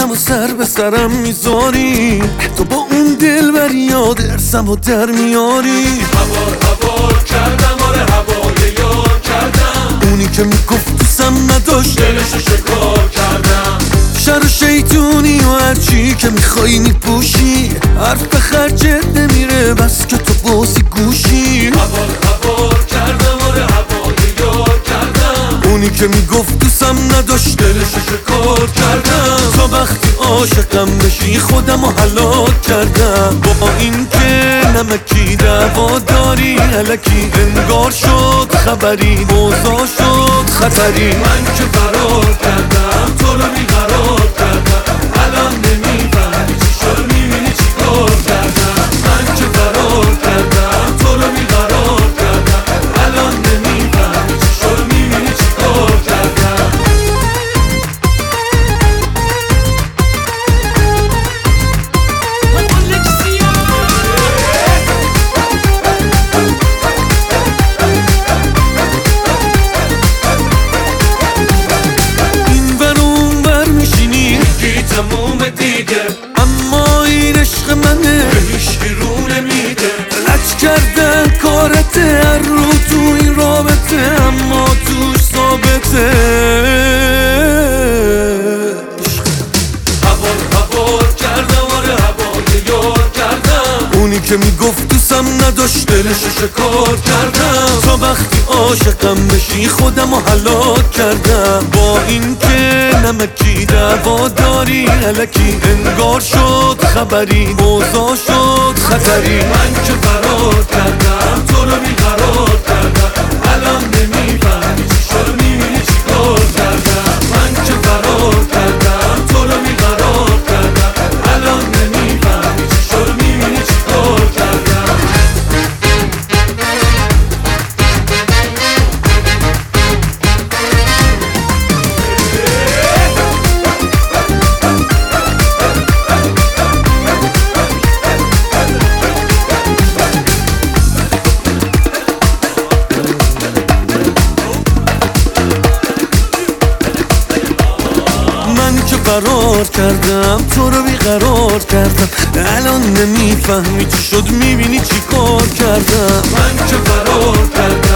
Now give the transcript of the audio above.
و سر به سرم میذاری، تو با اون دل بر یاد ارسم و در میاری. هوار کردم، آره هوای یار کردم، اونی که میگفت دوستم نداشت دلشو شکار کردم. شر و شیطونی و هرچی که میخوایی میپوشی، حرف به خرجت نمیره بس که تو بازی گوشی. هوار کردم، آره هوای یار کردم، اونی که میگفت دوستم نداشت دلشو شکار کردم. تا وقتی عاشقم بشی خودم رو هلاک کردم. با این که نمکی دعوا داری الکی انگار شد خبری، اوضاع شد خطری. من که فرار کردم تو رو بیقرار کردم، الان نمیفهمی چی شد میبینی چی کار کردم. من که فرار کردم تو رو بیقرار کردم، الان نمیفهمی چی شد میبینی چی کار کردم. تموم دیگه اما این عشق منه به هیچکی رو نمیده. لج کردن کارته هر رو تو این رابطه، اما توش ثابته. هوار کردم، آره هوای یار کردم، اونی که میگفت دوستم نداشت دلشو شکار کردم. تا وقتی عاشقم بشی خودم رو هلاک کردم. با این که نمکی دعوا داری الکی انگار شد خبری، اوضاع شد خطری. من که فرار کردم تو رو بیقرار کردم، الان نمیفهمی چی شد میبینی چی کار کردم. من که فرار کردم تو رو بیقرار کردم، الان نمیفهمی چی شد میبینی چی کار کردم. من که فرار کردم تو رو بیقرار کردم، الان نمیفهمی چی شد میبینی چی کار کردم. من که فرار کردم